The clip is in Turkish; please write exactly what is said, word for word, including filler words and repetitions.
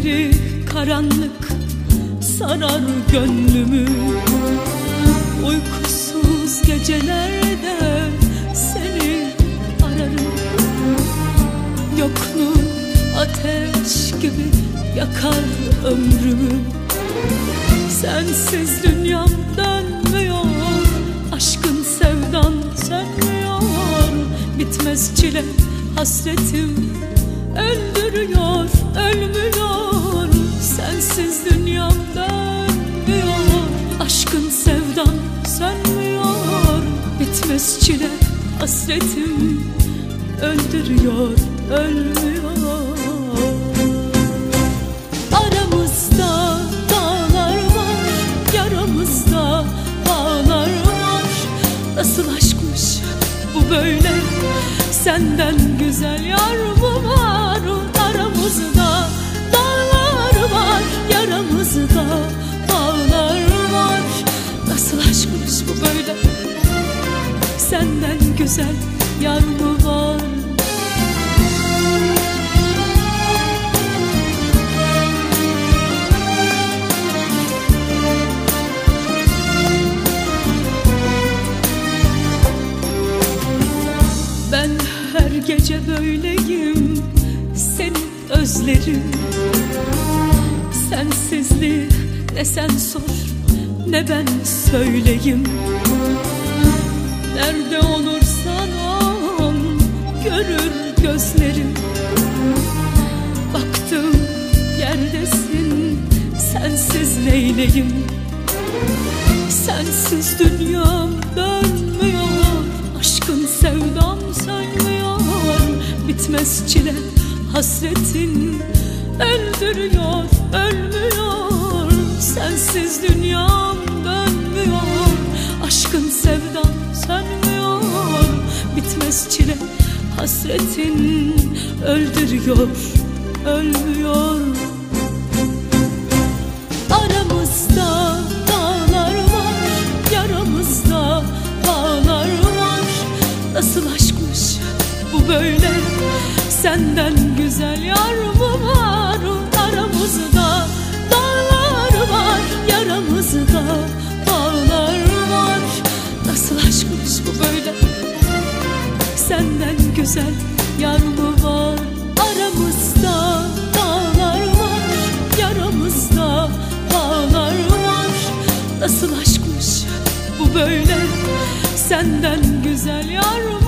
geceleri karanlık sarar gönlümü. Uykusuz gecelerde seni ararım. Yokluğun ateş gibi yakar ömrümü. Sensiz dünyam dönmüyor, aşkın sevdan sönmüyor. Bitmez çile hasretim öldürüyor, ölmüyor. Sensiz dünyam dönmüyor, aşkın sevdan sönmüyor. Bitmez çile hasretim öldürüyor, ölmüyor. Aramızda dağlar var, yaramızda bağlar var. Nasıl aşkmış bu böyle, senden güzel yar mı var? Aramızda dağlar var, yaramızda bağlar var. Nasıl aşkmış bu böyle, senden güzel yar mı var? Ben her gece böyleyim, seni özlerim. Sensizliği ne sen sor ne ben söyleyeyim. Nerede olursan ol görür gözlerim. Baktığım yerdesin, sensiz neyleyim? Sensiz dünyam dönmüyor, aşkın sevdam sönmüyor. Bitmez çile hasretin öldürüyor, ölmüyor. Sensiz dünyam dönmüyor, aşkın sevdam sönmüyor. Bitmez çile hasretin öldürüyor, ölmüyor. Aramızda dağlar var, yaramızda bağlar var. Nasıl aşkmış bu böyle, senden güzel yar mı var? Aramızda dağlar var, yaramızda bağlar var. Nasıl aşkmış bu böyle, senden güzel yar mı var? Aramızda dağlar var, yaramızda bağlar var. Nasıl aşkmış bu böyle, senden güzel yar mı var?